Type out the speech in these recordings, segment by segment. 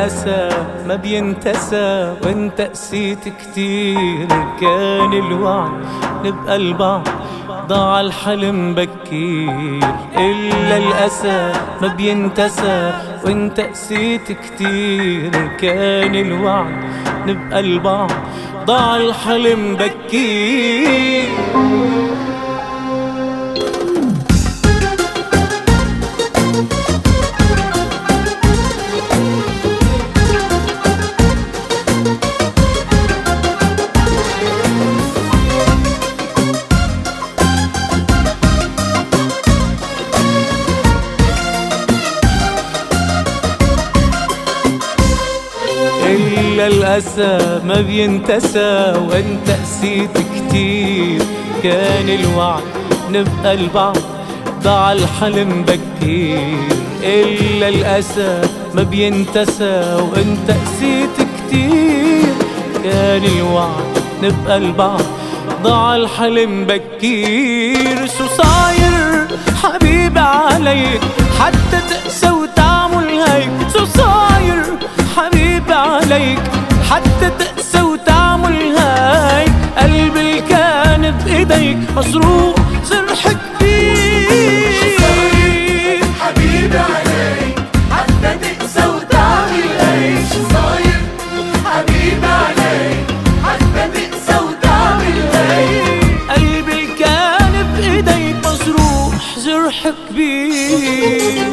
الأسى ما بينتسى، وانت قسيت كتير. كان الوعد نبقى البعض، ضاع الحلم بكير. إلا الأسى ما بينتسى، وانت قسيت كتير. كان الوعد نبقى البعض، ضاع الحلم بكير. إلا الأسى ما بينتسى، وانت قسيت كتير. كان الوعد نبقى البعض، ضاع الحلم بكير. إلا الأسى ما بينتسى، وانت قسيت كتير. كان الوعد نبقى البعض، ضاع الحلم بكير. شو صاير حبيبي عليك حتى تقسى وتعمل هيك؟ شو صاير حبيبي عليك حتى تقسى وتعمل هيك؟ قلبي اللي كان بإيديك مجروح جرح كبير. شو صاير حبيبي عليك حتى تقسى وتعمل هيك؟ شو صاير حبيبي عليك حتى تقسى وتعمل هيك؟ قلبي اللي كان بإيديك مجروح جرح كبير.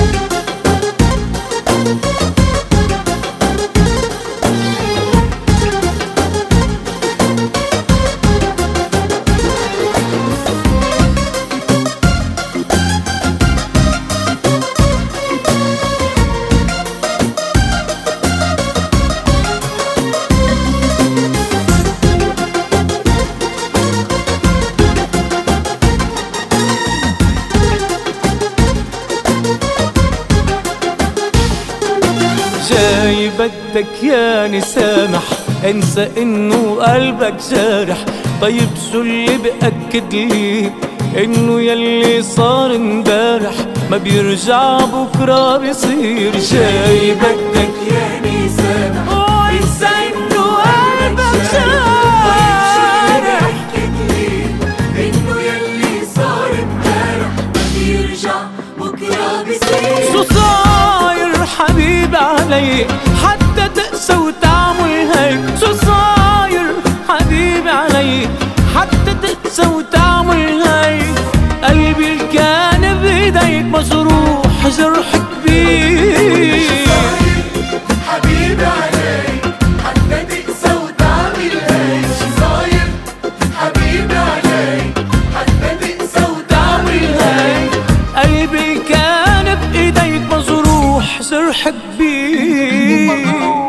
جاي بدك ياني سامح، انسى انه قلبك جارح. طيب شو اللي بأكد لي انه يلي صار امبارح ما بيرجع بكره بيصير؟ جاي بدك ياني سامح، وانسى انه قلبك جارح. انه يلي صار امبارح ما بيرجع بكره بيصير. شو صاير حبيبي علي حتى تقسى وتعمل هيك؟ شو صاير حبيبي علي حتى تقسى وتعمل هيك؟ قلبي اللي كان بإيديك مجروح جرح كبير. حبيبي عليك حتى تقسى وتعمل هيك؟ شو صاير حبيبي عليك حتى تقسى وتعمل هيك؟ قلبي اللي كان بإيديك مجروح جرح كبير.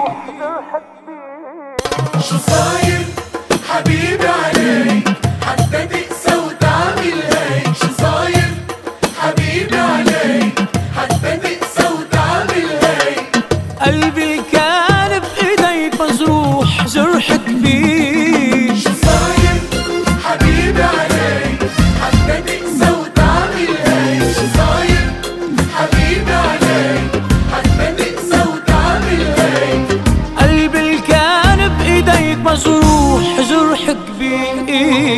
شو صاير حبيبي عليك حتى تقسى وتعمل هيك؟ شو صاير حبيبي عليك حتى تقسى وتعمل هيك؟ قلبي اللي كان بإيديك مجروح جرح كبير. شو صاير حبيبي عليك حتى تقسى وتعمل هيك؟ شو صاير حبيبي عليك حتى تقسى وتعمل هيك؟ قلبي اللي كان بإيديك مجروح جرح كبير.